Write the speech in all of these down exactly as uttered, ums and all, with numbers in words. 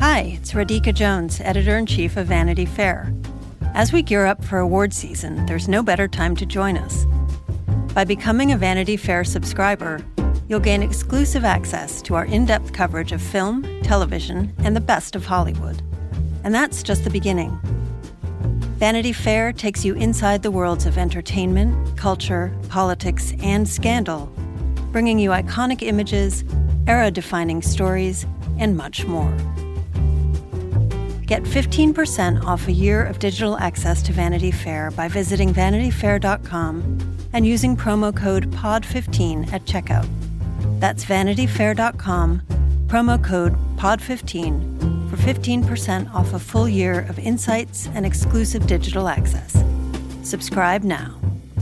Hi, it's Radhika Jones, Editor-in-Chief of Vanity Fair. As we gear up for award season, there's no better time to join us. By becoming a Vanity Fair subscriber, you'll gain exclusive access to our in-depth coverage of film, television, and the best of Hollywood. And that's just the beginning. Vanity Fair takes you inside the worlds of entertainment, culture, politics, and scandal, bringing you iconic images, era-defining stories, and much more. Get fifteen percent off a year of digital access to Vanity Fair by visiting vanity fair dot com and using promo code P O D fifteen at checkout. That's vanity fair dot com, promo code P O D fifteen for fifteen percent off a full year of insights and exclusive digital access. Subscribe now.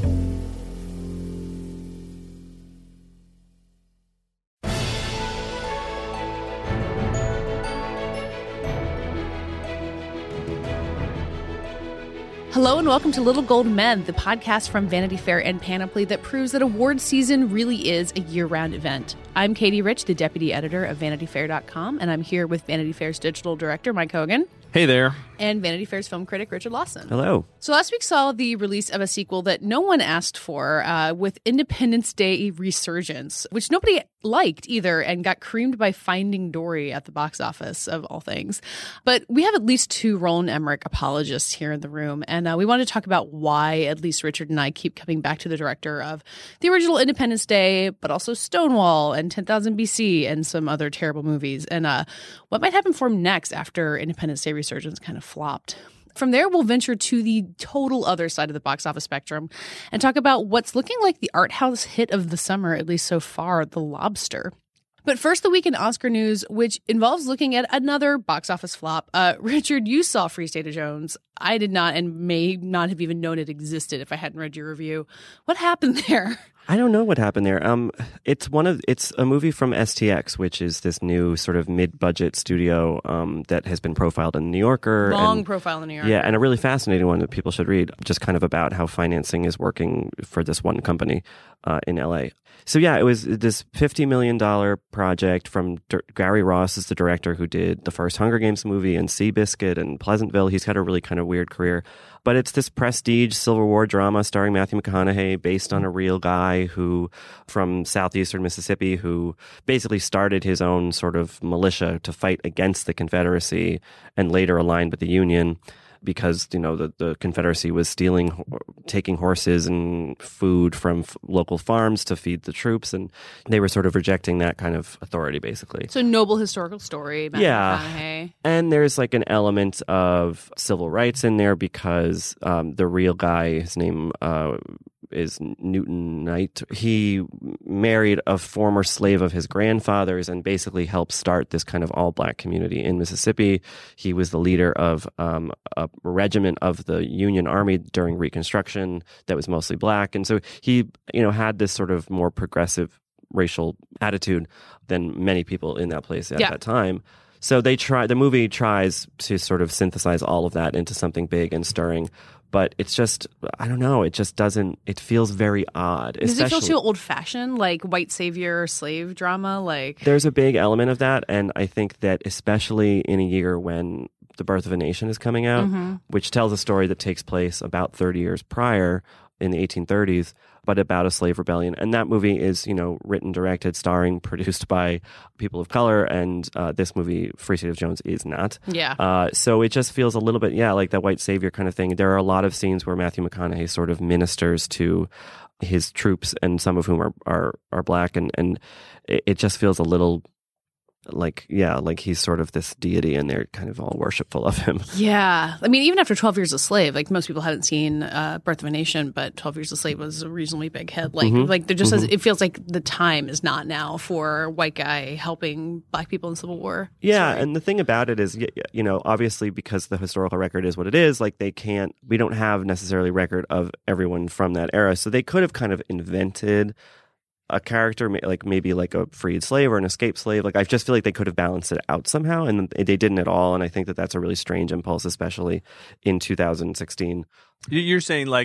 Hello and welcome to Little Gold Men, the podcast from Vanity Fair and Panoply that proves that award season really is a year-round event. I'm Katie Rich, the deputy editor of vanity fair dot com, and I'm here with Vanity Fair's digital director, Mike Hogan. Hey there. And Vanity Fair's film critic, Richard Lawson. Hello. So last week saw the release of a sequel that no one asked for uh, with Independence Day Resurgence, which nobody liked either and got creamed by Finding Dory at the box office, of all things. But we have at least two Roland Emmerich apologists here in the room, and uh, we want to talk about why at least Richard and I keep coming back to the director of the original Independence Day, but also Stonewall and ten thousand B C and some other terrible movies, and uh, what might happen for him next after Independence Day Resurgence kind of flopped. From there, we'll venture to the total other side of the box office spectrum and talk about what's looking like the art house hit of the summer, at least so far, The Lobster. But first, the week in Oscar news, which involves looking at another box office flop. Uh, Richard, you saw Free State of Jones. I did not and may not have even known it existed if I hadn't read your review. What happened there? I don't know what happened there. Um, it's one of it's a movie from S T X, which is this new sort of mid-budget studio um, that has been profiled in The New Yorker. Long and, profile in The New Yorker. Yeah, and a really fascinating one that people should read, just kind of about how financing is working for this one company uh, in L A. So yeah, it was this fifty million dollars project from D- Gary Ross is the director who did the first Hunger Games movie and Seabiscuit and Pleasantville. He's had a really kind of weird career. But it's this prestige Civil War drama starring Matthew McConaughey based on a real guy who from southeastern Mississippi who basically started his own sort of militia to fight against the Confederacy and later aligned with the Union because, you know, the, the Confederacy was stealing, taking horses and food from f- local farms to feed the troops. And they were sort of rejecting that kind of authority, basically. So noble historical story, Matthew yeah. McConaughey. And there's like an element of civil rights in there because um, the real guy, his name uh, is Newton Knight. He married a former slave of his grandfather's and basically helped start this kind of all-black community in Mississippi. He was the leader of um, a regiment of the Union Army during Reconstruction that was mostly black. And so he, you know, had this sort of more progressive racial attitude than many people in that place at yeah. that time. So they try. The movie tries to sort of synthesize all of that into something big and stirring, but it's just, I don't know, it just doesn't, it feels very odd. Does it feel too old-fashioned, like white savior slave drama? Like there's a big element of that, and I think that especially in a year when The Birth of a Nation is coming out, mm-hmm. which tells a story that takes place about thirty years prior in the eighteen thirties, but about a slave rebellion. And that movie is, you know, written, directed, starring, produced by people of color. And uh, this movie, Free State of Jones, is not. Yeah. Uh, so it just feels a little bit, yeah, like that white savior kind of thing. There are a lot of scenes where Matthew McConaughey sort of ministers to his troops, and some of whom are are, are black. And, and it, it just feels a little like, yeah, like he's sort of this deity and they're kind of all worshipful of him. Yeah. I mean, even after twelve Years a Slave, like most people haven't seen uh, Birth of a Nation, but twelve Years a Slave was a reasonably big hit. Like, mm-hmm. like there just mm-hmm. has, it feels like the time is not now for a white guy helping black people in the Civil War. Yeah. Sorry. And the thing about it is, you know, obviously because the historical record is what it is, like they can't, we don't have necessarily record of everyone from that era. So they could have kind of invented a character, like maybe like a freed slave or an escaped slave. Like I just feel like they could have balanced it out somehow, and they didn't at all. And I think that that's a really strange impulse, especially in two thousand sixteen. You're saying like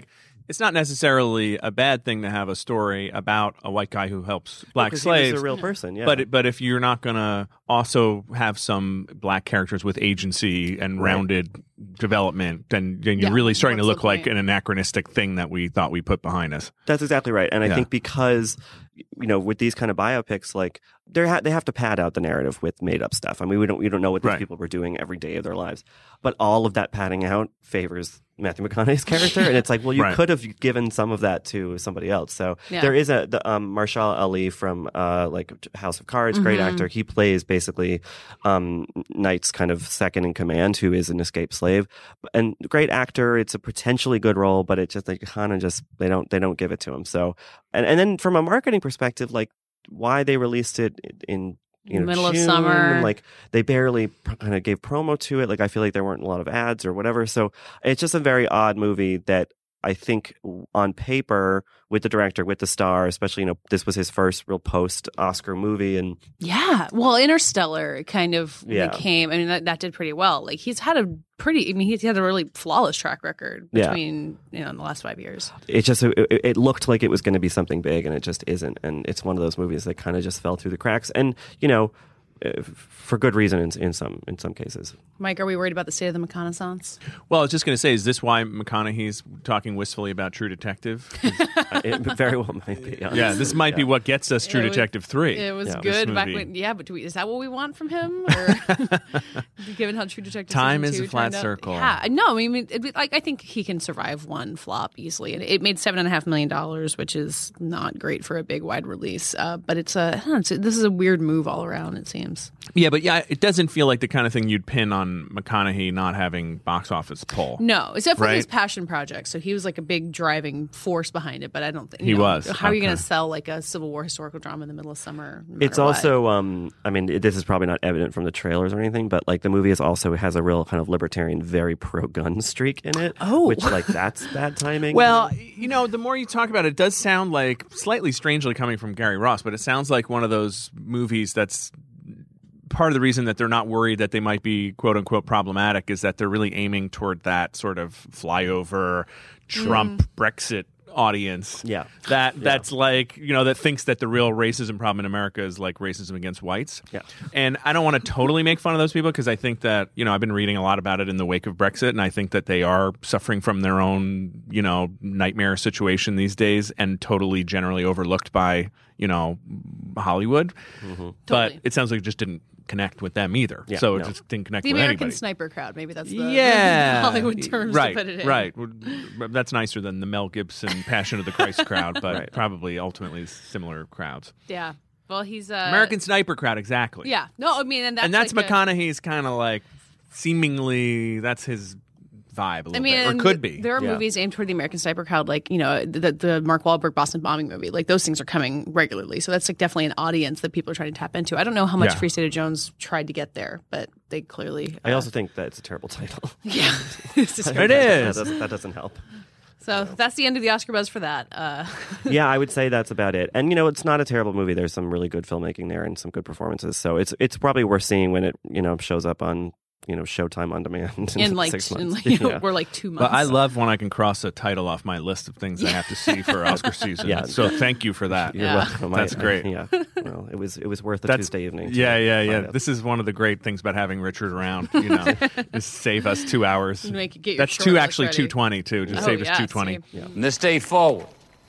it's not necessarily a bad thing to have a story about a white guy who helps black Because slaves. he was a real person, yeah. But but if you're not going to also have some black characters with agency and Right. rounded development, then, then you're Yeah, really starting to what's look the like point? an anachronistic thing that we thought we put behind us. That's exactly right. And I Yeah. think because, you know, with these kind of biopics, like they ha- they have to pad out the narrative with made up stuff. I mean, we don't we don't know what these Right. people were doing every day of their lives, but all of that padding out favors Matthew McConaughey's character, and it's like, well, you Right. could have given some of that to somebody else. So Yeah. there is a the um, Marshall Ali from uh, like House of Cards, great Mm-hmm. actor. He plays basically um, Knight's kind of second in command, who is an escaped slave, and great actor. It's a potentially good role, but it just they kind of just they don't they don't give it to him. So and and then from a marketing perspective, like why they released it in you know Middle of June, summer. like they barely kind of gave promo to it. Like I feel like there weren't a lot of ads or whatever. So it's just a very odd movie that I think on paper with the director, with the star, especially, you know, this was his first real post Oscar movie. And Yeah. Well, Interstellar kind of Yeah. became, I mean, that, that did pretty well. Like, he's had a pretty, I mean, he's had a really flawless track record Yeah. between, you know, in the last five years. it just, it, it looked like it was going to be something big and it just isn't. And it's one of those movies that kind of just fell through the cracks. And, you know, uh, for good reason in, in some in some cases. Mike, are we worried about the state of the reconnaissance? Well, I was just going to say, is this why McConaughey's talking wistfully about True Detective? Uh, it very well might be. Honestly. Yeah, this might be Yeah. what gets us True It was- Detective three. It was Yeah. This good back movie. when, yeah, but do we, is that what we want from him? Or given how True Detective Time season is two a flat turned out? circle. Yeah, no, I mean, it, like I think he can survive one flop easily, and it made seven and a half million dollars, which is not great for a big wide release. Uh, but it's a, I don't know, it's a this is a weird move all around. It seems. Yeah, but yeah, it doesn't feel like the kind of thing you'd pin on McConaughey not having box office pull. No, it's definitely Right? his passion project. So he was like a big driving force behind it. But I don't think He you know, was. How are you going Okay. to sell like a Civil War historical drama in the middle of summer? no It's matter what? also, um, I mean, it- this is probably not evident from the trailers or anything, but like the movie is also has a real kind of libertarian, very pro-gun streak in it. Oh. which like that's bad timing. Well, you know, the more you talk about it, it does sound like, slightly strangely coming from Gary Ross, but it sounds like one of those movies that's part of the reason that they're not worried that they might be quote unquote problematic is that they're really aiming toward that sort of flyover Trump Brexit audience. Yeah. That that's like, you know, that thinks that the real racism problem in America is like racism against whites. Yeah. And I don't want to totally make fun of those people because I think that, you know, I've been reading a lot about it in the wake of Brexit, and I think that they are suffering from their own, you know, nightmare situation these days and totally generally overlooked by, you know, Hollywood. But Totally. it sounds like it just didn't connect with them either. Yeah, so it no. just didn't connect the with American anybody. sniper crowd. Maybe that's the, Yeah, the Hollywood terms right, to put it in. Right, that's nicer than the Mel Gibson Passion of the Christ crowd, but Right. probably ultimately similar crowds. Yeah. Well, he's uh, American Sniper crowd, exactly. Yeah. No, I mean, and that's and that's like a- McConaughey's kind of like seemingly that's his vibe a little I mean, bit, or and could be. There are Yeah. movies aimed toward the American sniper crowd, like you know the, the Mark Wahlberg Boston bombing movie. Like those things are coming regularly, so that's like definitely an audience that people are trying to tap into. I don't know how much Yeah. Free State of Jones tried to get there, but they clearly. I uh, also think that it's a terrible title. yeah, It's just- It that, is. That doesn't, that doesn't help. so that's the end of the Oscar buzz for that. Uh, Yeah, I would say that's about it. And you know, it's not a terrible movie. There's some really good filmmaking there and some good performances. So it's it's probably worth seeing when it you know shows up on you know Showtime on demand in like, six in months. like you know, Yeah. we're like two months. But I love when I can cross a title off my list of things I have to see for Oscar season. Yeah. So thank you for that. You're Yeah. welcome. That's I- I- great. yeah. Well, it was it was worth the That's Tuesday evening. to Yeah, yeah, yeah. find out. This is one of the great things about having Richard around. You know, just save us two hours. Make- get your That's short two list actually ready. two twenty too. Just Oh, save yeah, us two twenty. see. From this day forward,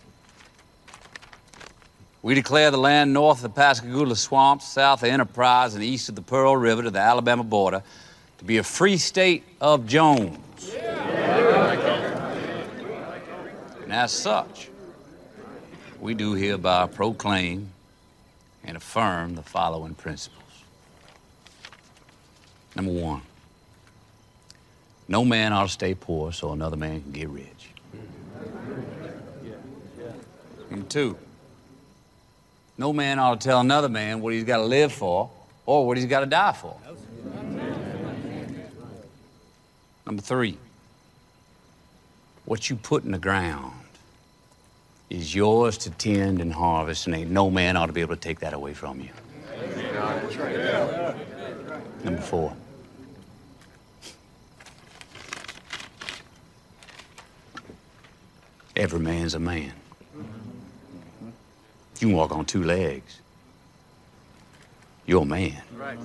we declare the land north of the Pascagoula Swamps, south of Enterprise, and east of the Pearl River to the Alabama border to be a free state of Jones. And as such, we do hereby proclaim and affirm the following principles. Number one, no man ought to stay poor so another man can get rich. Number two, no man ought to tell another man what he's got to live for or what he's got to die for. Number three, what you put in the ground is yours to tend and harvest, and ain't no man ought to be able to take that away from you. Number four, Every man's a man. You can walk on two legs. You're a man. Right.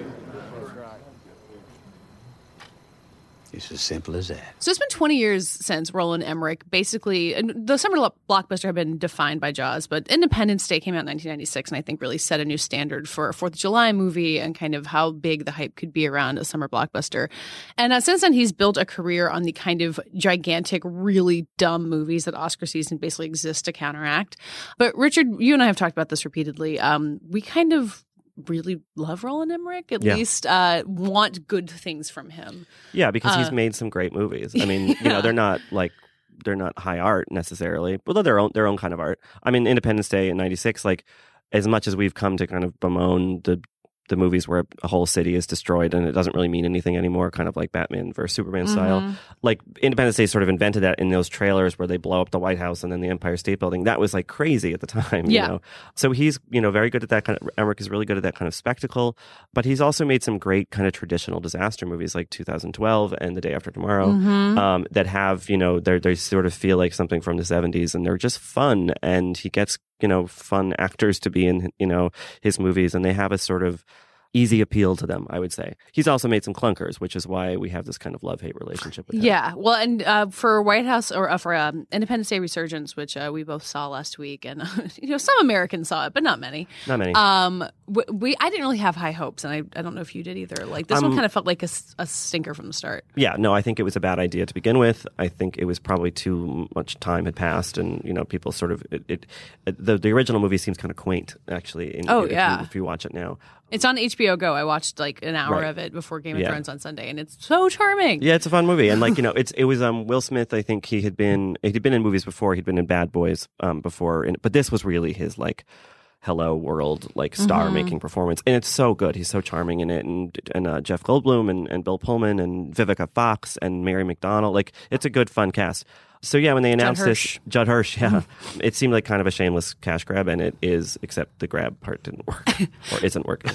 It's as simple as that. So it's been twenty years since Roland Emmerich basically, and the summer blockbuster had been defined by Jaws, but Independence Day came out in nineteen ninety-six and I think really set a new standard for a fourth of July movie and kind of how big the hype could be around a summer blockbuster. And uh, since then, he's built a career on the kind of gigantic, really dumb movies that Oscar season basically exists to counteract. But Richard, you and I have talked about this repeatedly. Um, we kind of really love Roland Emmerich, at yeah. least uh, want good things from him. Yeah, because uh, he's made some great movies. I mean, yeah. you know, they're not like they're not high art necessarily, although they're own, their own kind of art. I mean, Independence Day in ninety-six, like as much as we've come to kind of bemoan the the movies where a whole city is destroyed and it doesn't really mean anything anymore, kind of like Batman versus Superman mm-hmm. style. Like Independence Day sort of invented that in those trailers where they blow up the White House and then the Empire State Building. That was like crazy at the time. Yeah. You know? So he's, you know, very good at that kind of, Emmerich is really good at that kind of spectacle, but he's also made some great kind of traditional disaster movies like two thousand twelve and The Day After Tomorrow mm-hmm. um, that have, you know, they they sort of feel like something from the seventies and they're just fun, and he gets, you know, fun actors to be in, you know, his movies, and they have a sort of easy appeal to them, I would say. He's also made some clunkers, which is why we have this kind of love-hate relationship with him. Yeah, well, and uh, for White House, or uh, for um, Independence Day Resurgence, which uh, we both saw last week, and uh, you know, some Americans saw it, but not many. Not many. Um, we, we I didn't really have high hopes, and I, I don't know if you did either. Like, this um, one kind of felt like a, a stinker from the start. Yeah, no, I think it was a bad idea to begin with. I think it was probably too much time had passed, and, you know, people sort of, it, it, it the, the original movie seems kind of quaint, actually. In, oh, if yeah. You, if you watch it now. It's on H B O Go. I watched like an hour right. of it before Game of yeah. Thrones on Sunday, and it's so charming. Yeah, it's a fun movie, and like you know, it's it was um Will Smith. I think he had been he'd been in movies before. He'd been in Bad Boys um before, and, but this was really his like Hello World like star mm-hmm. making performance, and it's so good. He's so charming in it, and and uh, Jeff Goldblum and, and Bill Pullman and Vivica Fox and Mary McDonnell. Like it's a good fun cast. So yeah, when they announced Judd Hirsch. this, Judd Hirsch, yeah, it seemed like kind of a shameless cash grab, and it is, except the grab part didn't work or isn't working.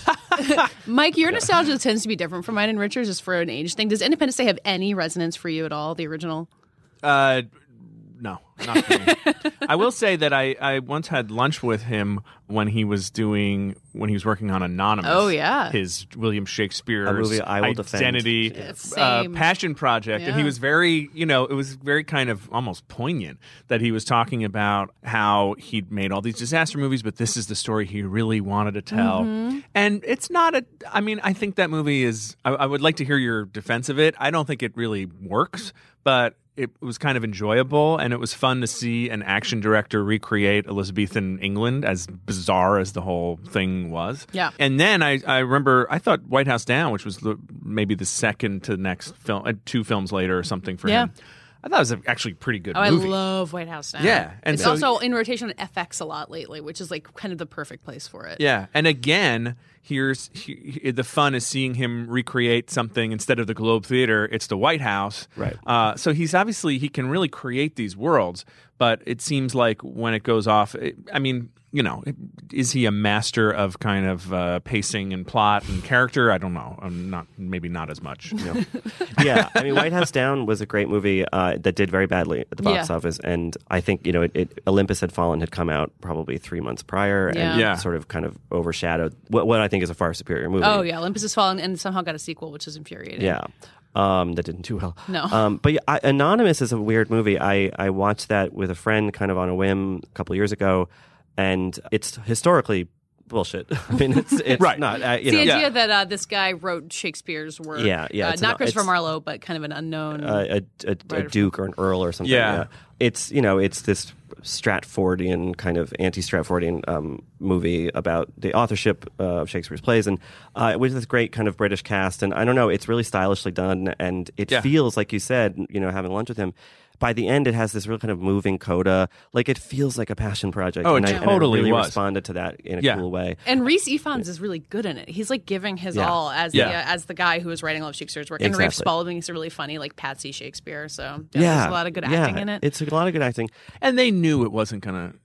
Mike, your nostalgia tends to be different from mine and Richard's, just for an age thing. Does Independence Day have any resonance for you at all? The original? Uh, no, not for me. I will say that I, I once had lunch with him when he was doing when he was working on Anonymous. Oh yeah, his William Shakespeare's a movie I will identity defend. uh, passion project, yeah. and he was very, you know, it was very kind of almost poignant that he was talking about how he'd made all these disaster movies, but this is the story he really wanted to tell. Mm-hmm. And it's not a. I mean, I think that movie is. I, I would like to hear your defense of it. I don't think it really works, but it was kind of enjoyable, and it was fun to see an action director recreate Elizabethan England, as bizarre as the whole thing was. Yeah. And then I, I remember, I thought White House Down, which was the, maybe the second to next film, uh, two films later or something for yeah. him. I thought it was a, actually a pretty good oh, movie. I love White House Down. Yeah. And it's so, also in rotation on F X a lot lately, which is like kind of the perfect place for it. Yeah. And again, here's he, the fun is seeing him recreate something instead of the Globe Theater. It's the White House. Right. Uh, so he's obviously, he can really create these worlds, but it seems like when it goes off, it, I mean, you know, is he a master of kind of uh, pacing and plot and character? I don't know. I'm not, maybe not as much. You know? Yeah, I mean, White House Down was a great movie uh, that did very badly at the box yeah. office, and I think you know, it, it, Olympus Had Fallen had come out probably three months prior, Yeah. and Yeah. sort of kind of overshadowed what, what I think is a far superior movie. Oh yeah, Olympus Has Fallen, and somehow got a sequel, which is infuriating. Yeah. Um, that didn't do well. No. Um, but yeah, I, Anonymous is a weird movie. I, I watched that with a friend kind of on a whim a couple of years ago, and it's historically bullshit. I mean, it's, it's Right. not. Uh, you It's the know, idea Yeah. that uh, this guy wrote Shakespeare's work. Yeah, yeah, Uh, it's not an- Christopher it's- Marlowe, but kind of an unknown. a, a, a, a duke or an earl or something. Yeah. It's, you know, it's this Stratfordian kind of anti-Stratfordian um, movie about the authorship uh, of Shakespeare's plays, and uh, with this great kind of British cast. And I don't know, it's really stylishly done, and it Yeah. feels like you said, you know, having lunch with him. By the end, it has this real kind of moving coda. Like, it feels like a passion project. Oh, it and I, totally and I really was. responded to that in a Yeah. cool way. And Rhys Ifans is really good in it. He's like giving his Yeah. all as Yeah. the uh, as the guy who is writing all of Shakespeare's work. And Rafe Exactly. Spalding is a really funny like Patsy Shakespeare. So yeah, Yeah, there's a lot of good yeah, acting in it. It's a lot of good acting. And they knew it wasn't going to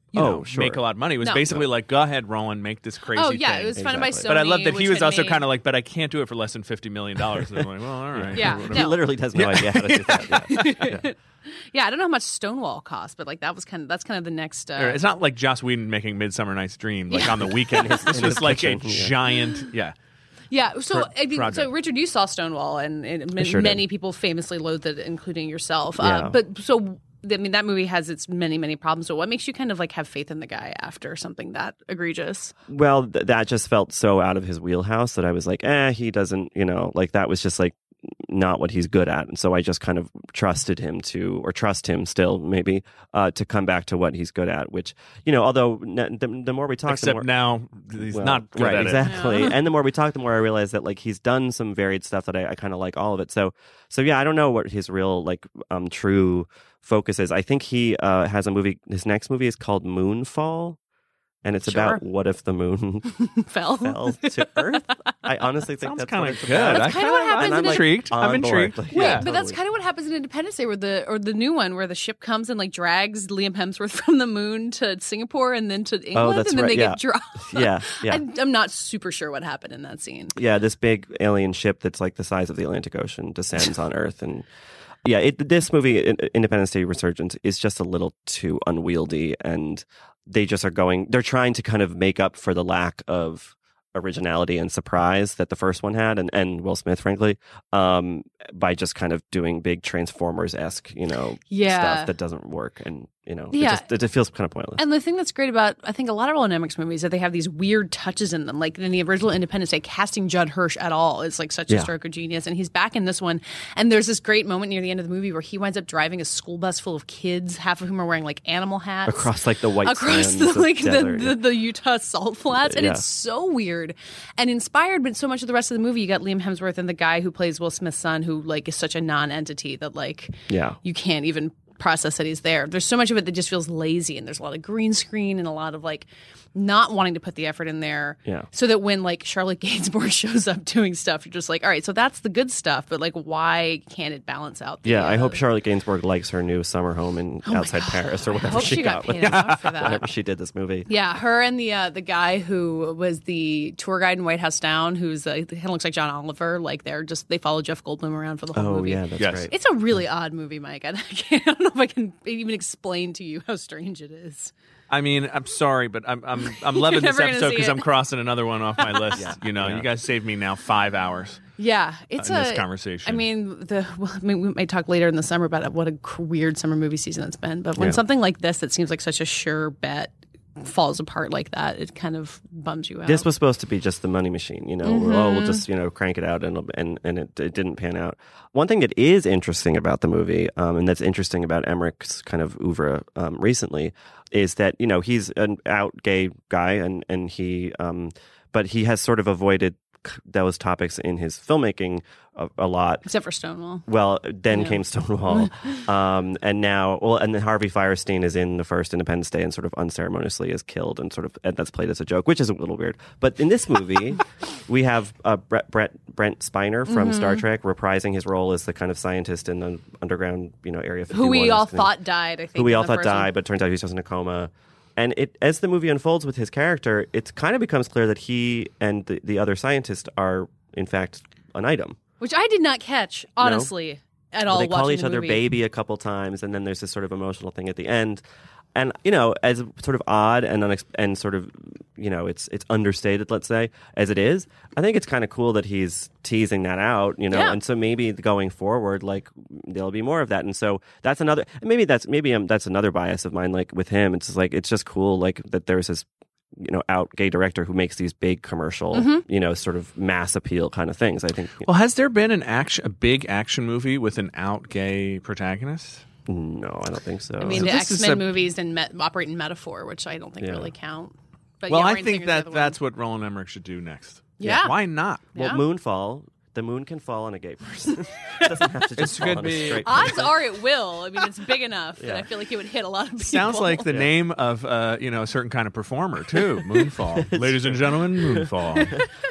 you Oh, know, sure. make a lot of money. It was No. basically like, go ahead, Roland, make this crazy Oh yeah, thing. it was funded by Sony. Exactly. But I love that he which was had also made- kind of like, but I can't do it for less than fifty million dollars. And I'm like, well, all right. Yeah. whatever. He No. literally has no idea how to do that. Yeah. Yeah. Yeah, I don't know how much Stonewall cost, but like that was kind of that's kind of the next. Uh, It's not like Joss Whedon making Midsummer Night's Dream like on the weekend. This in his was like a kitchen, yeah. giant, yeah. Yeah, so pro- I mean, so project. Richard, you saw Stonewall, and, and I sure many did. people famously loathed it, including yourself. Yeah. Uh, but so, I mean, that movie has its many, many problems. So, what makes you kind of like have faith in the guy after something that egregious? Well, th- that just felt so out of his wheelhouse that I was like, eh, he doesn't, you know, like that was just like not what he's good at. And so I just kind of trusted him to, or trust him still maybe, uh, to come back to what he's good at, which, you know, although n- the, the more we talk, the Except more, now he's well, not good right, at exactly. Yeah. And the more we talk, the more I realize that like he's done some varied stuff that I, I kind of like all of it. So, so yeah, I don't know what his real like um true focus is. I think he uh has a movie. His next movie is called Moonfall. And it's Sure. about what if the moon Fell. fell to Earth. I honestly think Sounds that's kind what of it's good. about. That's I kinda what kinda- happens I'm in it. intrigued. I'm On board. intrigued. Like, Wait, yeah, but that's totally. kind of what happens in Independence Day, where the or the new one, where the ship comes and like drags Liam Hemsworth from the moon to Singapore and then to England, Oh, that's and then right, they yeah. get dropped. Yeah, yeah. I, I'm not super sure what happened in that scene. Yeah, this big alien ship that's like the size of the Atlantic Ocean descends on Earth, and yeah, it, this movie, In- Independence Day Resurgence, is just a little too unwieldy, and they just are going. They're trying to kind of make up for the lack of originality and surprise that the first one had, and, and Will Smith, frankly, um, by just kind of doing big Transformers esque, you know, Yeah. stuff that doesn't work, and you know, Yeah. it, just, it, it feels kind of pointless. And the thing that's great about, I think, a lot of Roland Emmerich's movies is that they have these weird touches in them. Like in the original Independence Day, casting Judd Hirsch at all is like such a Yeah. stroke of genius. And he's back in this one. And there's this great moment near the end of the movie where he winds up driving a school bus full of kids, half of whom are wearing like animal hats. Across like the white across sands the of like desert, the, yeah. the, the Utah salt flats, and Yeah. it's so weird and inspired. But so much of the rest of the movie, you got Liam Hemsworth and the guy who plays Will Smith's son, who like is such a non-entity that like Yeah. you can't even process that he's there. There's so much of it that just feels lazy, and there's a lot of green screen and a lot of like not wanting to put the effort in there. Yeah. So that when like Charlotte Gainsbourg shows up doing stuff, you're just like, all right, so that's the good stuff, but like, why can't it balance out? The, Yeah, I uh, hope Charlotte Gainsbourg likes her new summer home in Oh my outside God. Paris or I whatever hope she, she got got paid enough for that. whenever she did this movie. Yeah, her and the uh, the guy who was the tour guide in White House Down, who's uh, he kind of looks like John Oliver. Like they're just they follow Jeff Goldblum around for the whole Oh movie. yeah, that's Yes. right. It's a really odd movie, Mike. I, can't, I don't know if I can even explain to you how strange it is. I mean, I'm sorry, but I'm I'm I'm loving You're this never gonna episode see because it. I'm crossing another one off my list. You know, yeah. you guys saved me now five hours Yeah, it's in a this conversation. I mean, the well, I mean, we may talk later in the summer about what a weird summer movie season it's been. But when Yeah. something like this that seems like such a sure bet falls apart like that, it kind of bums you out. This was supposed to be just the money machine, you know. Mm-hmm. Oh, we'll just you know crank it out, and it'll- and and it, it didn't pan out. One thing that is interesting about the movie, um, and that's interesting about Emmerich's kind of oeuvre um, recently, is that you know he's an out gay guy, and and he, um, but he has sort of avoided those topics in his filmmaking a, a lot. Except for Stonewall. Well, then Yeah. came Stonewall, um, and now, well, and then Harvey Firestein is in the first Independence Day and sort of unceremoniously is killed, and sort of and that's played as a joke, which is a little weird. But in this movie, we have uh, Brett, Brett Brent Spiner from Mm-hmm. Star Trek reprising his role as the kind of scientist in the underground, you know, area Who we fifty-one all is- thought died, I think. who we in all the thought first one. died, but turns out he was just in a coma. And it, as the movie unfolds with his character, it kind of becomes clear that he and the, the other scientist are, in fact, an item. Which I did not catch, honestly, at all. They call watching each the other movie. baby a couple times, and then there's this sort of emotional thing at the end. And you know, as sort of odd and unex- and sort of you know, it's it's understated, let's say, as it is. I think it's kind of cool that he's teasing that out, you know. Yeah. And so maybe going forward, like there'll be more of that. And so that's another. Maybe that's maybe um, that's another bias of mine. Like with him, it's just like it's just cool, like that there's this you know out gay director who makes these big commercial, Mm-hmm. you know, sort of mass appeal kind of things. I think. well, has there been an action, a big action movie with an out gay protagonist? No, I don't think so. I mean, So the this X is Men a- movies and met, operate in metaphor, which I don't think Yeah. really count. But Well, yeah, I Bryan think Singer's the that other that's one. what Roland Emmerich should do next. Yeah. Why not? well, Yeah. Moonfall. The moon can fall on a gay person. It doesn't have to just It's fall could on be- a straight Odds person. are it will. I mean, it's big enough that Yeah. I feel like it would hit a lot of people. Sounds like the name of uh, you know a certain kind of performer too. Moonfall, ladies and gentlemen, Moonfall.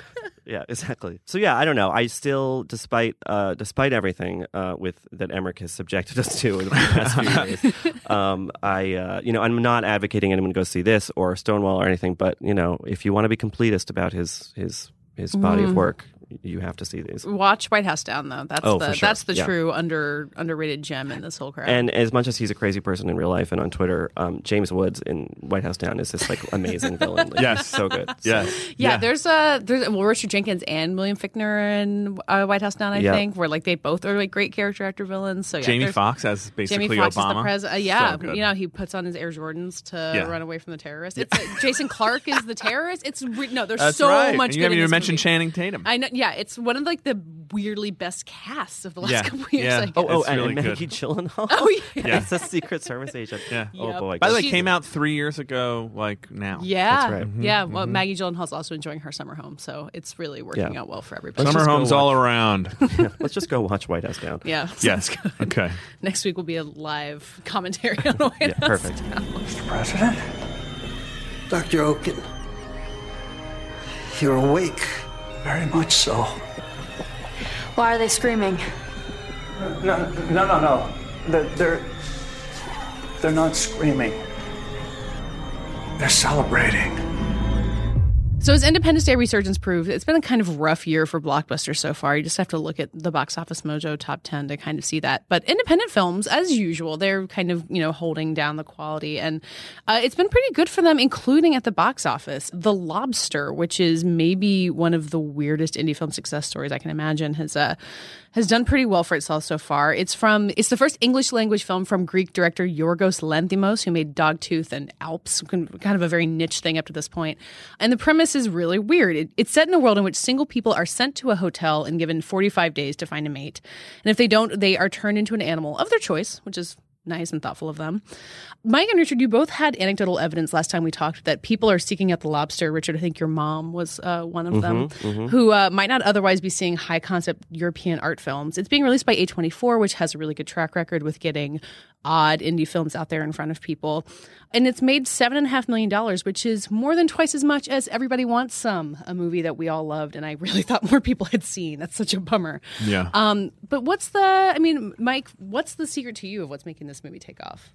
Yeah, exactly. So yeah, I don't know. I still, despite uh, despite everything uh, with that Emmerich has subjected us to in the past few years, um, I uh, you know I'm not advocating anyone go see this or Stonewall or anything. But you know, if you want to be completist about his his his body Mm. of work, you have to see these. Watch White House Down, though. That's Oh, the for sure. that's the Yeah. true under underrated gem in this whole crowd. And as much as he's a crazy person in real life and on Twitter, um, James Woods in White House Down is this like amazing villain. Like, Yes. he's so good. Yes. yeah, Yeah. there's uh there's well Richard Jenkins and William Fichtner in uh, White House Down, I Yeah. think, where like they both are like great character actor villains. So yeah, Jamie there's- Foxx as basically Jamie Foxx Obama. is the president. Uh, yeah, So good. you know he puts on his Air Jordans to Yeah. run away from the terrorists. It's uh, Jason Clarke is the terrorist. It's re- no, there's That's so right. much. And you good haven't in even this mentioned movie. Channing Tatum. I know. Yeah, it's one of like the weirdly best casts of the last Yeah. couple of years. Yeah. I guess. Oh, oh, It's and, really and Maggie good. Gyllenhaal. Oh, yeah. Yeah. It's a Secret Service agent. Yeah. Oh Yep. boy. By the way, it She's- came out three years ago, like now. Yeah, That's right. yeah. Well, Maggie Gyllenhaal's also enjoying her summer home, so it's really working Yeah. out well for everybody. Let's Summer just go homes all watch- around. Let's just go watch White House Down. Yeah. Yes. sounds good. Okay. Next week will be a live commentary on White Yeah, House. perfect. Mister President? Doctor Oken, you're awake. Very much so. Why are they screaming? No, no, no, no. They're, they're, they're not screaming. They're celebrating. So as Independence Day resurgence proved, it's been a kind of rough year for blockbusters so far. You just have to look at the Box Office Mojo top ten to kind of see that. But independent films, as usual, they're kind of, you know, holding down the quality. And uh, it's been pretty good for them, including at the box office. The Lobster, which is maybe one of the weirdest indie film success stories I can imagine, has uh, has done pretty well for itself so far. It's from it's the first English language film from Greek director Yorgos Lanthimos, who made Dogtooth and Alps, kind of a very niche thing up to this point. And the premise is really weird. It, it's set in a world in which single people are sent to a hotel and given forty-five days to find a mate. And if they don't, they are turned into an animal of their choice, which is nice and thoughtful of them. Mike and Richard, you both had anecdotal evidence last time we talked that people are seeking out the lobster. Richard, I think your mom was uh, one of them, who uh, might not otherwise be seeing high-concept European art films. It's being released by A twenty-four, which has a really good track record with getting odd indie films out there in front of people. And it's made seven and a half million dollars, which is more than twice as much as Everybody Wants Some, a movie that we all loved and I really thought more people had seen. That's such a bummer. Yeah. Um, but what's the, I mean, Mike, what's the secret to you of what's making this movie take off?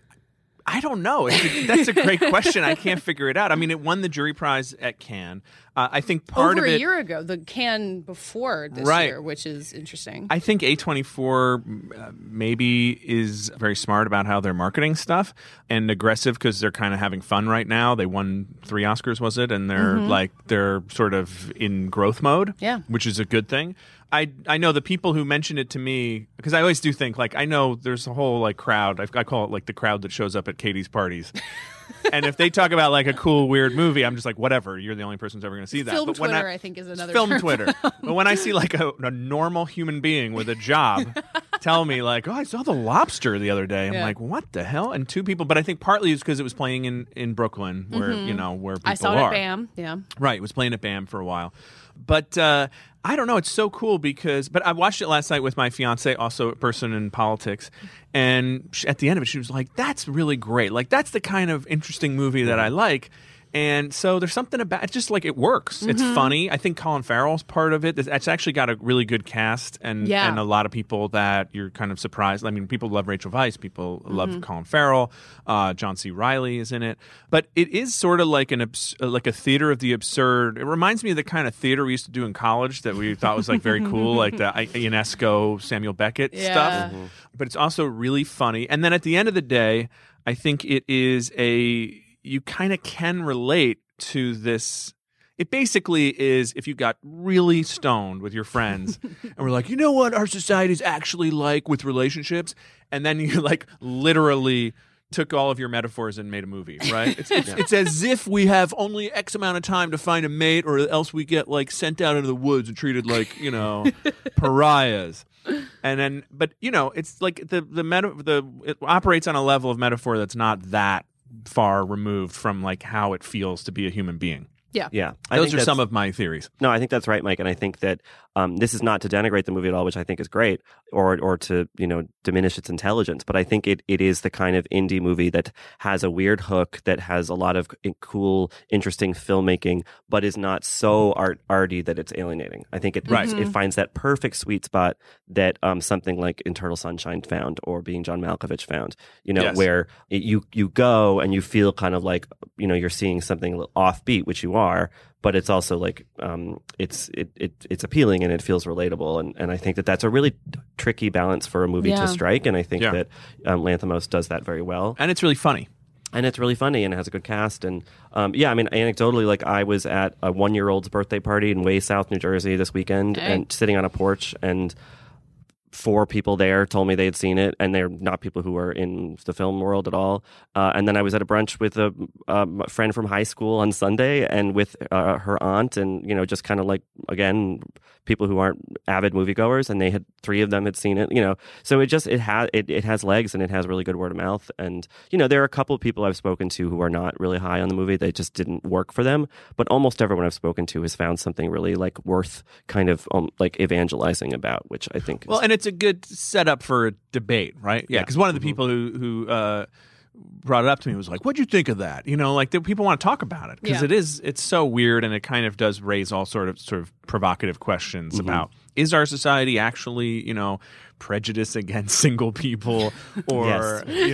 I don't know. It's a, that's a great question. I can't figure it out. I mean, it won the jury prize at Cannes. Uh, I think part Over of it. a year ago, the Cannes before this Right. year, which is interesting. I think A twenty-four uh, maybe is very smart about how they're marketing stuff and aggressive because they're kind of having fun right now. They won three Oscars, was it? And they're like they're sort of in growth mode, Yeah. which is a good thing. I I know the people who mentioned it to me because I always do think like I know there's a whole like crowd. I, I call it like the crowd that shows up at Katie's parties. And if they talk about like a cool weird movie, I'm just like whatever. You're the only person who's ever going to see that. Film but when Twitter, I, I think, is another film term. Twitter. But when I see like a, a normal human being with a job tell me like, oh, I saw The Lobster the other day. I'm Yeah. like, what the hell? And two people, but I think partly it's because it was playing in, in Brooklyn, where you know where people I saw it are. at BAM. Yeah. Right, it was playing at BAM for a while. But uh, I don't know, it's so cool because, but I watched it last night with my fiance, also a person in politics, and she, at the end of it, she was like, that's really great. Like, that's the kind of interesting movie that I like. And so there's something about it, just like it works. It's funny. I think Colin Farrell's part of it. It's actually got a really good cast and, Yeah. and a lot of people that you're kind of surprised. I mean, people love Rachel Weisz. People love Colin Farrell. Uh, John C. Reilly is in it. But it is sort of like an abs- like a theater of the absurd. It reminds me of the kind of theater we used to do in college that we thought was like very cool, like the Ionesco, Samuel Beckett Yeah. stuff. But it's also really funny. And then at the end of the day, I think it is a... you kind of can relate to this. It basically is if you got really stoned with your friends and we're like, you know what our society is actually like with relationships? And then you like literally took all of your metaphors and made a movie, right? It's, it's, it's as if we have only X amount of time to find a mate or else we get like sent out into the woods and treated like, you know, pariahs. And then, but you know, it's like the, the meta, the, it operates on a level of metaphor that's not that far removed from like how it feels to be a human being. Yeah. Yeah. I Those think are that's- some of my theories. No, I think that's right, Mike. And I think that um, this is not to denigrate the movie at all, which I think is great, or or to, you know, diminish its intelligence. But I think it, it is the kind of indie movie that has a weird hook, that has a lot of cool, interesting filmmaking, but is not so art arty that it's alienating. I think it Right. it finds that perfect sweet spot that um, something like Eternal Sunshine found, or Being John Malkovich found. You know, Yes. where it, you you go and you feel kind of like, you know, you're seeing something a little offbeat, which you are. But it's also like um, it's it, it it's appealing and it feels relatable, and, and I think that that's a really tricky balance for a movie Yeah. to strike, and I think Yeah. that um, Lanthimos does that very well, And it's really funny. and it's really funny and it has a good cast, and um, yeah, I mean, anecdotally, like I was at a one year old's birthday party in way South New Jersey this weekend, Hey. and sitting on a porch, and four people there told me they had seen it, and they're not people who are in the film world at all. Uh, and then I was at a brunch with a, um, a friend from high school on Sunday, and with uh, her aunt, and you know, just kind of like, again, people who aren't avid moviegoers, and they had three of them had seen it. You know, so it just it has it, it has legs, and it has really good word of mouth. And you know, there are a couple of people I've spoken to who are not really high on the movie; they just didn't work for them. But almost everyone I've spoken to has found something really like worth kind of um, like evangelizing about, which I think. Well, is, and it's a good setup for a debate, right? Yeah, Yeah. because one of the people who who uh, brought it up to me was like, "What'd you think of that?" You know, like the people want to talk about it because Yeah. it is it's so weird, and it kind of does raise all sort of sort of provocative questions about, is our society actually, you know, prejudice against single people, or Yes. you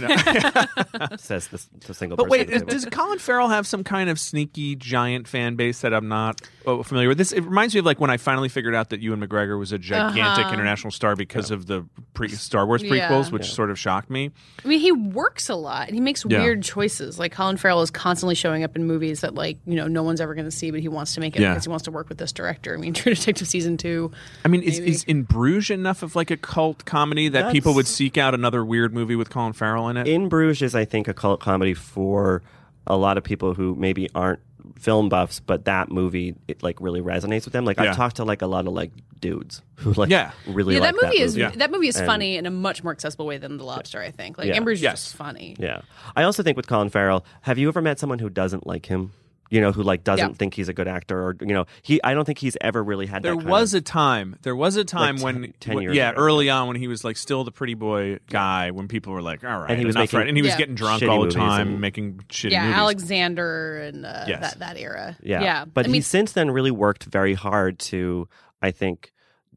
know. says the, the single. But person wait, at the table. does Colin Farrell have some kind of sneaky giant fan base that I'm not oh, familiar with? This it reminds me of like when I finally figured out that Ewan McGregor was a gigantic Uh-huh. international star because of the pre- Star Wars Yeah. prequels, which sort of shocked me. I mean, he works a lot. He makes Yeah. weird choices. Like Colin Farrell is constantly showing up in movies that, like, you know, no one's ever going to see, but he wants to make it Yeah. because he wants to work with this director. I mean, True Detective season two. I mean, is, Maybe. is In Bruges enough of like a cult comedy that people would That's- seek out another weird movie with Colin Farrell in it? In Bruges is, I think, a cult comedy for a lot of people who maybe aren't film buffs, but that movie it like really resonates with them. Like Yeah. I've talked to like a lot of like dudes who like Yeah. really Yeah, like that movie is Yeah. that movie is And- funny in a much more accessible way than The Lobster. I think. Like Yeah. In Bruges Yes. is just funny. Yeah. I also think with Colin Farrell, have you ever met someone who doesn't like him? You know, who like doesn't Yeah. think he's a good actor, or you know, he. I don't think he's ever really had. There that kind was of, a time. There was a time Like when, ten- ten when- years yeah, ago. early on when he was like still the pretty boy guy. When people were like, "All right," And he was enough, making right? and he was Yeah. getting drunk shitty all the movies time, and- making shitty Yeah, movies. Alexander and uh, Yes. that that era. Yeah. yeah. But I mean, he's since then really worked very hard to, I think,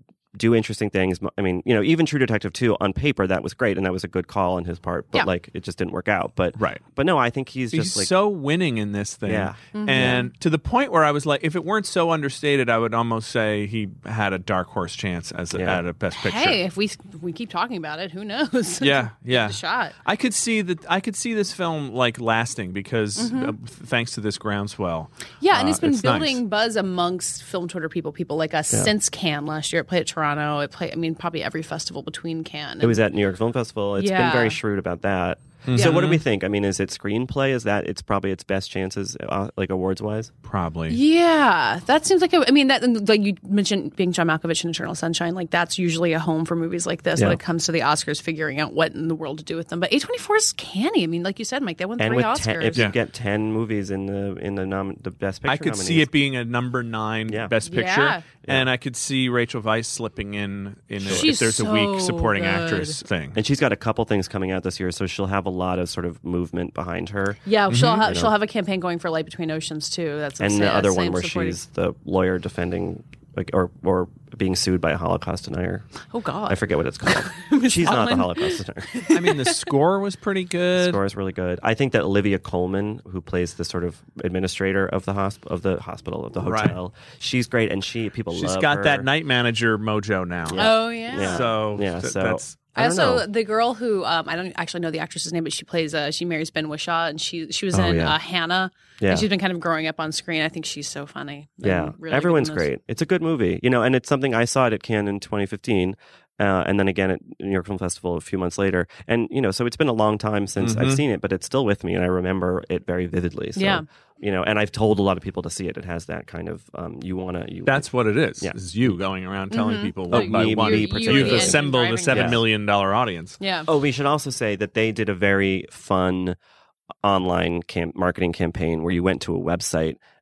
do interesting things. I mean, you know, even True Detective two on paper, that was great, and that was a good call on his part, but Yeah. like it just didn't work out. But Right. But no, I think he's He's just like so winning in this thing. Yeah. And to the point where I was like, if it weren't so understated, I would almost say he had a dark horse chance as a, Yeah. at a best picture. hey, if we if we keep talking about it, who knows? Yeah, yeah. Give it a shot. I could see that. I could see this film like lasting because uh, thanks to this groundswell. Yeah, and Uh, it's been it's nice. building buzz amongst film Twitter people, people like us since Cannes last year. It played at Toronto. It played, I mean, probably every festival between Cannes. it was at New York Film Festival. It's been Yeah. very shrewd about that. Mm-hmm. So what do we think? I mean, is it screenplay? Is that it's probably its best chances, uh, like awards wise? Probably. Yeah, that seems like a. I mean, that like you mentioned, being John Malkovich in Eternal Sunshine, like that's usually a home for movies like this Yeah. when it comes to the Oscars, figuring out what in the world to do with them. But A twenty-four is canny. I mean, like you said, Mike, they won And three with ten, Oscars. if Yeah. you get ten movies in the in the nom- the best picture, I could see nominees, it being a number nine Yeah. best picture, Yeah. and I could see Rachel Weisz slipping in in a, if She's there's a weak so supporting good. actress thing. And she's got a couple things coming out this year, so she'll have a lot of sort of movement behind her. yeah, she'll Mm-hmm. have she'll have a campaign going for Light Between Oceans too. That's And sa- the other one same where supporting- she's the lawyer defending, like, or or being sued by a Holocaust denier. oh god, I forget what it's called. She's not the Holocaust denier. I mean, the score was pretty The good. score is really good. I think that Olivia Colman, who plays the sort of administrator of the hosp- of the hospital of the Right. hotel, she's great, and she people She's love got her. that night manager mojo now. Oh yeah. Yeah. So Yeah, th- so- that's I, I don't also know. the girl who um, I don't actually know the actress's name, but she plays uh, she marries Ben Whishaw, and she she was Oh, in yeah. uh, Hannah. Yeah. And she's been kind of growing up on screen. I think she's so funny. Yeah, And really everyone's good in this. great. It's a good movie, you know, and it's something I saw it at Cannes in twenty fifteen, uh, and then again at New York Film Festival a few months later. And you know, so it's been a long time since Mm-hmm. I've seen it, but it's still with me, and I remember it very vividly. So, Yeah. you know, and I've told a lot of people to see it. It has that kind of um, you want to you. that's what it is. Yeah. Is you going around telling people Oh, one by me- one. me You- particularly. You've you- assembled a driving. seven Yes. million dollar audience. Yeah. Oh, we should also say that they did a very fun online camp- marketing campaign where you went to a website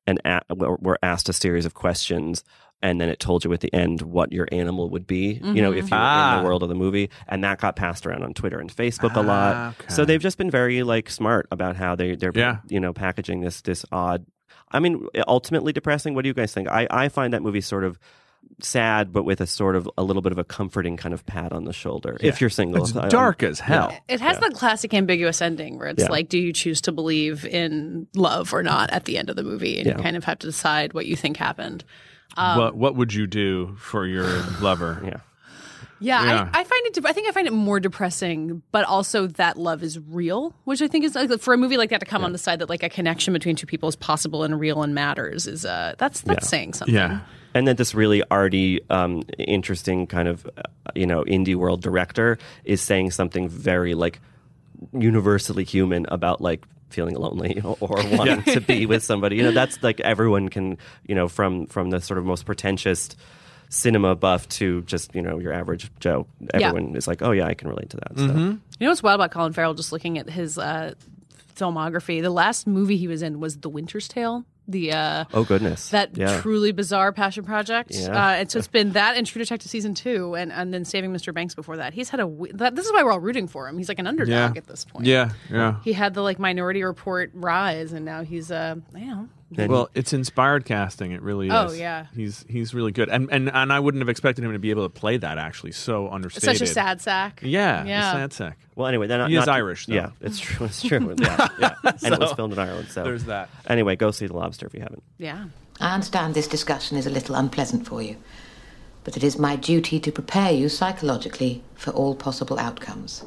and a- were asked a series of questions, and then it told you at the end what your animal would be, mm-hmm. you know, if you were ah. in the world of the movie. And that got passed around on Twitter and Facebook ah, a lot. Okay. So they've just been very like smart about how they, they're, yeah. you know, packaging this this odd, I mean, ultimately depressing. What do you guys think? I, I find that movie sort of sad, but with a sort of a little bit of a comforting kind of pat on the shoulder. Yeah. If you're single, it's I, dark as hell. Yeah. It has yeah. the classic ambiguous ending where it's yeah. like, do you choose to believe in love or not at the end of the movie, and yeah. you kind of have to decide what you think happened. Um, what What would you do for your lover? Yeah. Yeah, yeah. I, I find it. I think I find it more depressing, but also that love is real, which I think is like, for a movie like that to come yeah. on the side that like a connection between two people is possible and real and matters is uh that's that's yeah. saying something. Yeah. And then this really arty, um, interesting kind of, uh, you know, indie world director is saying something very like universally human about like feeling lonely or wanting yeah. to be with somebody. You know, that's like everyone can, you know, from from the sort of most pretentious cinema buff to just, you know, your average Joe. Everyone yeah. is like, oh yeah, I can relate to that. Mm-hmm. So. You know what's wild about Colin Farrell? Just looking at his uh, filmography, the last movie he was in was The Winter's Tale. The uh, oh goodness, that yeah. truly bizarre passion project. Yeah. Uh, and so it's been that and True Detective season two, and, and then Saving Mister Banks before that. He's had a that, this is why we're all rooting for him. He's like an underdog yeah. at this point. Yeah, yeah. He had the like Minority Report rise, and now he's uh, you know. Well, it's inspired casting. It really is. Oh yeah, he's he's really good, and and and I wouldn't have expected him to be able to play that. Actually, so understated. Such a sad sack. Yeah, yeah. a sad sack. Well, anyway, then he not, is Irish. Though. Yeah, it's true. It's true. yeah, yeah. And so, it was filmed in Ireland. So there's that. Anyway, go see The Lobster if you haven't. Yeah. I understand this discussion is a little unpleasant for you, but it is my duty to prepare you psychologically for all possible outcomes.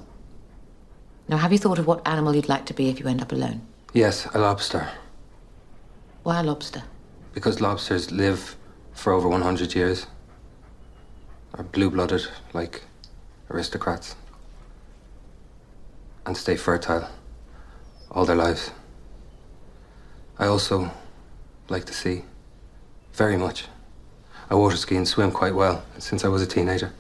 Now, have you thought of what animal you'd like to be if you end up alone? Yes, a lobster. Why a lobster? Because lobsters live for over one hundred years. Are blue-blooded, like aristocrats. And stay fertile all their lives. I also like the sea. Very much. I water ski and swim quite well since I was a teenager.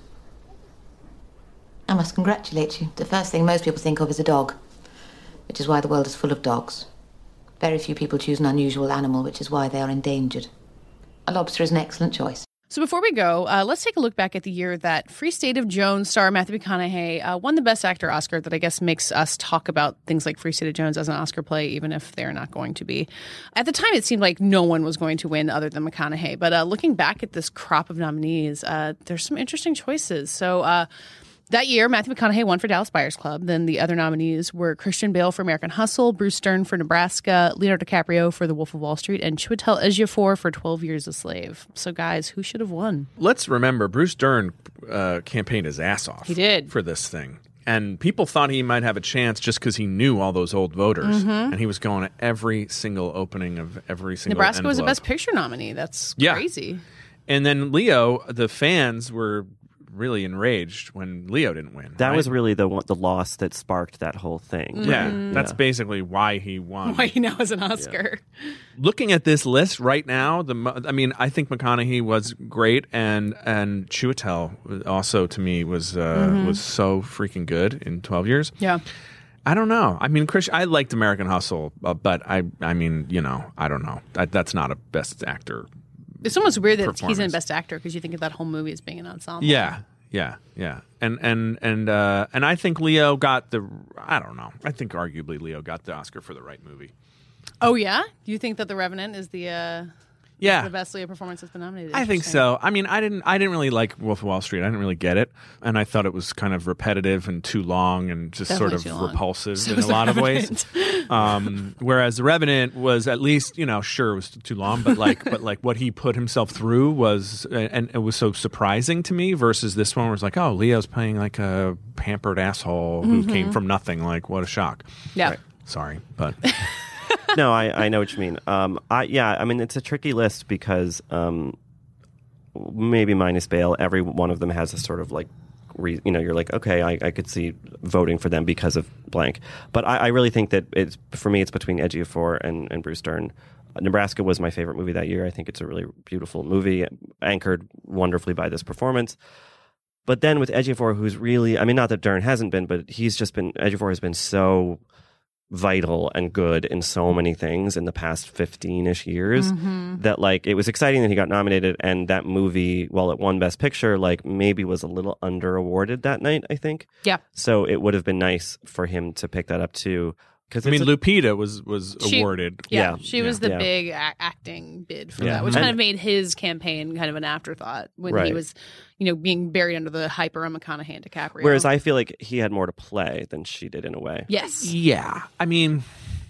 I must congratulate you. The first thing most people think of is a dog, which is why the world is full of dogs. Very few people choose an unusual animal, which is why they are endangered. A lobster is an excellent choice. So before we go, uh, let's take a look back at the year that Free State of Jones star Matthew McConaughey uh, won the Best Actor Oscar. That I guess makes us talk about things like Free State of Jones as an Oscar play, even if they're not going to be. At the time, it seemed like no one was going to win other than McConaughey. But uh, looking back at this crop of nominees, uh, there's some interesting choices. So uh, that year, Matthew McConaughey won for Dallas Buyers Club. Then the other nominees were Christian Bale for American Hustle, Bruce Dern for Nebraska, Leonardo DiCaprio for The Wolf of Wall Street, and Chiwetel Ejiofor for twelve Years a Slave. So, guys, who should have won? Let's remember, Bruce Dern uh, campaigned his ass off. He did. For this thing. And people thought he might have a chance just because he knew all those old voters. Mm-hmm. And he was going to every single opening of every single Nebraska envelope. was a Best Picture nominee. That's yeah. crazy. And then Leo, the fans were really enraged when Leo didn't win. That right? was really the the loss that sparked that whole thing. Mm-hmm. Yeah, that's yeah. basically why he won. Why he now has an Oscar. Yeah. Looking at this list right now, the I mean, I think McConaughey was great, and and Chiwetel also to me was uh, mm-hmm. was so freaking good in twelve years. Yeah. I don't know. I mean, Chris, I liked American Hustle, uh, but I I mean, you know, I don't know. That, that's not a Best Actor. It's almost weird that he's in Best Actor because you think of that whole movie as being an ensemble. Yeah, yeah, yeah. And and and uh, and I think Leo got the. I don't know. I think arguably Leo got the Oscar for the right movie. Oh yeah, do you think that The Revenant is the uh, yeah the best Leo performance that's been nominated? I think so. I mean, I didn't I didn't really like Wolf of Wall Street. I didn't really get it, and I thought it was kind of repetitive and too long and just Definitely sort of long. repulsive So in a lot Revenant. of ways. Um, whereas The Revenant was at least, you know, sure it was too long, but like but like what he put himself through was, and it was so surprising to me. Versus this one, where it's like, oh, Leo's playing like a pampered asshole who Mm-hmm. came from nothing. Like, what a shock. Yeah. Right. Sorry, but. No, I, I know what you mean. Um, I yeah, I mean it's a tricky list because um, maybe minus Bale, every one of them has a sort of like, re, you know, you're like, okay, I, I could see voting for them because of blank. But I, I really think that it's for me, it's between Ejiofor and, and Bruce Dern. Nebraska was my favorite movie that year. I think it's a really beautiful movie, anchored wonderfully by this performance. But then with Ejiofor, who's really, I mean, not that Dern hasn't been, but he's just been, Ejiofor has been so vital and good in so many things in the past fifteen-ish years Mm-hmm. that like it was exciting that he got nominated, and that movie, while it won Best Picture, like maybe was a little under awarded that night, I think. Yeah. So it would have been nice for him to pick that up too. Because I mean, a, Lupita was was She- awarded. Yeah, Yeah. she was Yeah. the Yeah. big a- acting bid for Yeah. that, which And- kind of made his campaign kind of an afterthought when he Right. was, you know, being buried under the hyper on McConaughey and DiCaprio. whereas I feel like he had more to play than she did in a way. yes, Yeah, I mean,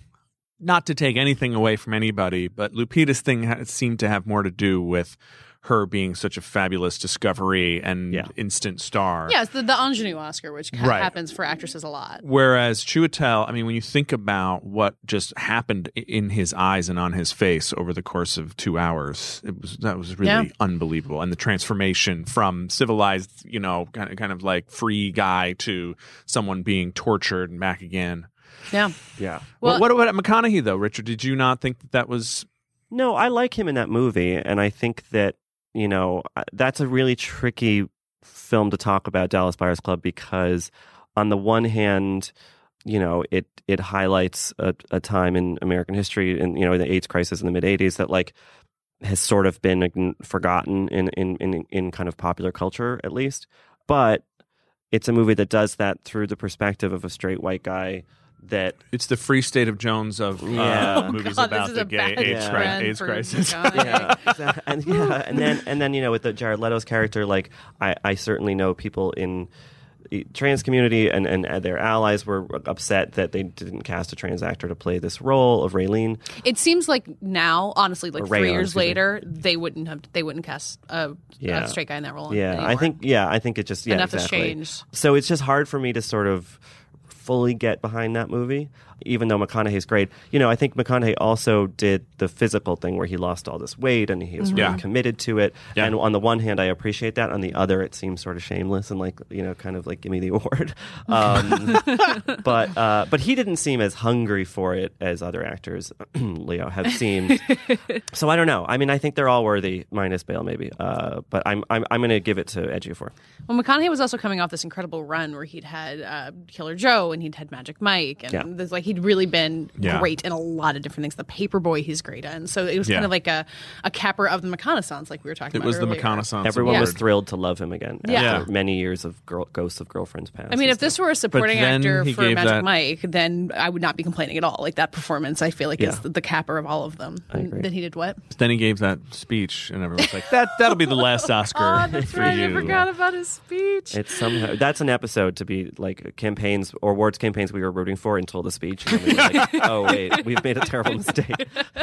not to take anything away from anybody, but Lupita's thing ha- seemed to have more to do with her being such a fabulous discovery and Yeah. instant star. yeah, it's the, the ingenue Oscar, which ca- Right. happens for actresses a lot. Whereas Chiwetel, I mean, when you think about what just happened i- in his eyes and on his face over the course of two hours, it was that was really Yeah. unbelievable. And the transformation from civilized, you know, kind of, kind of like free guy to someone being tortured and back again. Yeah, Yeah. Well, Well- what about McConaughey though, Richard? Did you not think that that was? No, I like him in that movie, and I think that, you know, that's a really tricky film to talk about, Dallas Buyers Club, because on the one hand, you know, it it highlights a, a time in American history, and you know, the AIDS crisis in the mid eighties that like has sort of been ign- forgotten in, in in in kind of popular culture, at least. But it's a movie that does that through the perspective of a straight white guy. That It's the Free State of Jones of uh, Yeah. movies God, this about is the a gay bad AIDS, Yeah. cri- trend AIDS for crisis. McConaughey. yeah, exactly. and yeah, and then and then you know, with the Jared Leto's character, like I, I certainly know people in the trans community and, and their allies were upset that they didn't cast a trans actor to play this role of Raylene. It seems like now, honestly, like Or three Rayon, years excuse me. later, they wouldn't have they wouldn't cast a, Yeah. a straight guy in that role. Yeah, anymore. I think yeah, I think it just yeah, Enough has exactly. changed. So it's just hard for me to sort of fully get behind that movie, even though McConaughey's great. You know, I think McConaughey also did the physical thing where he lost all this weight and he was really Yeah. committed to it. Yeah. And on the one hand, I appreciate that. On the other, it seems sort of shameless and like, you know, kind of like, give me the award. Um, but uh, but he didn't seem as hungry for it as other actors, Leo, have seemed. So I don't know. I mean, I think they're all worthy, minus Bale maybe. Uh, but I'm I'm I'm going to give it to Ejiofor. Well, McConaughey was also coming off this incredible run where he'd had uh, Killer Joe and he'd had Magic Mike, and Yeah. there's like he'd really been Yeah. great in a lot of different things. The Paperboy, he's great in. So it was Yeah. kind of like a, a capper of the McConaissance, like we were talking It about. was the earlier. McConaissance. Everyone Award. was thrilled to love him again after Yeah. many years of girl, Ghosts of Girlfriends Past. I mean, and if this stuff. were a supporting then actor he for gave Magic that- Mike, then I would not be complaining at all. Like that performance, I feel like is Yeah. the, the capper of all of them. I agree. And then he did what? Then he gave that speech, and everyone's like, "That that'll be the last Oscar Oh, that's for right. you." I forgot about his speech. It's somehow that's an episode to be like campaigns or awards campaigns we were rooting for until the speech. And then we were like, oh wait, we've made a terrible mistake.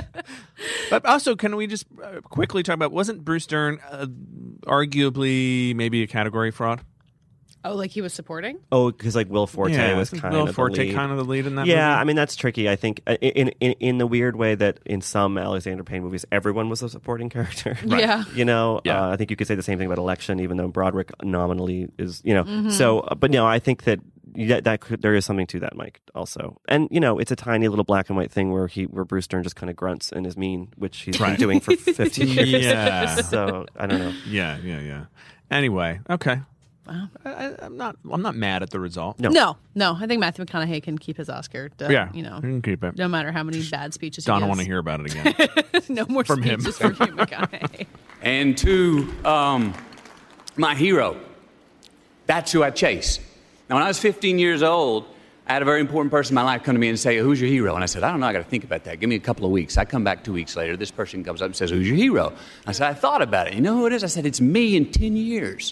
But also, can we just uh, quickly talk about, wasn't Bruce Dern uh, arguably maybe a category fraud? Oh, like he was supporting? Oh, because like Will Forte yeah, was isn't kind Will of Forte the lead. kind of the lead in that yeah, movie? I mean that's tricky. I think uh, in, in in the weird way that in some Alexander Payne movies, everyone was a supporting character. Right. Yeah. You know, Yeah. uh, I think you could say the same thing about Election, even though Broderick nominally is. You know, Mm-hmm. so uh, but no, I think that. Yeah, that could, there is something to that, Mike. Also, and you know, it's a tiny little black and white thing where he, where Bruce Dern just kind of grunts and is mean, which he's Right. been doing for fifty years. Yeah. So I don't know. Yeah, yeah, yeah. Anyway, okay. Wow. I, I, I'm not. I'm not mad at the result. No. No, no. I think Matthew McConaughey can keep his Oscar. To, Yeah, You know, you can keep it. no matter how many bad speeches he Don't gives. want to hear about it again. No more from him. speeches for Matthew McConaughey. And to um, my hero, that's who I chase. Now, when I was fifteen years old, I had a very important person in my life come to me and say, "Who's your hero?" And I said, "I don't know. I got to think about that. Give me a couple of weeks." I come back two weeks later. This person comes up and says, "Who's your hero?" I said, "I thought about it. You know who it is?" I said, "It's me in ten years."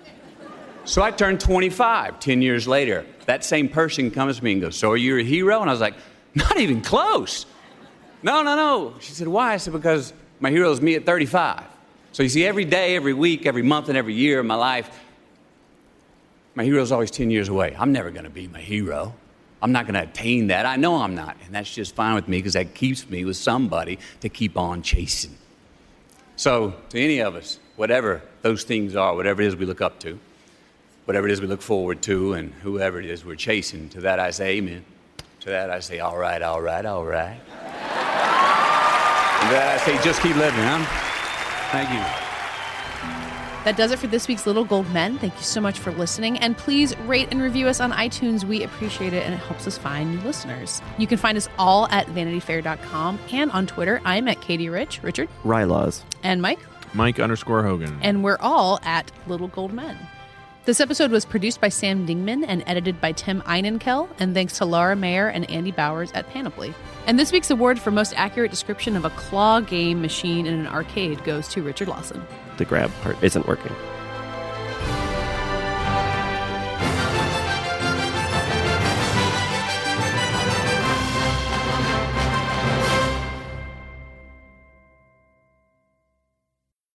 So I turned twenty-five. ten years later, that same person comes to me and goes, "So are you a hero?" And I was like, "Not even close." No, no, no. She said, "Why?" I said, "Because my hero is me at thirty-five. So you see, every day, every week, every month, and every year of my life, my hero's always ten years away. I'm never going to be my hero. I'm not going to attain that. I know I'm not. And that's just fine with me because that keeps me with somebody to keep on chasing." So to any of us, whatever those things are, whatever it is we look up to, whatever it is we look forward to, and whoever it is we're chasing, to that I say amen. To that I say, all right, all right, all right. And to that I say, just keep living, huh? Thank you. That does it for this week's Little Gold Men. Thank you so much for listening. And please rate and review us on iTunes. We appreciate it, and it helps us find new listeners. You can find us all at vanity fair dot com and on Twitter. I'm at Katie Rich. Richard? Rylaws. And Mike? Mike underscore Hogan. And we're all at Little Gold Men. This episode was produced by Sam Dingman and edited by Tim Einenkel, and thanks to Laura Mayer and Andy Bowers at Panoply. And this week's award for most accurate description of a claw game machine in an arcade goes to Richard Lawson. The grab part isn't working.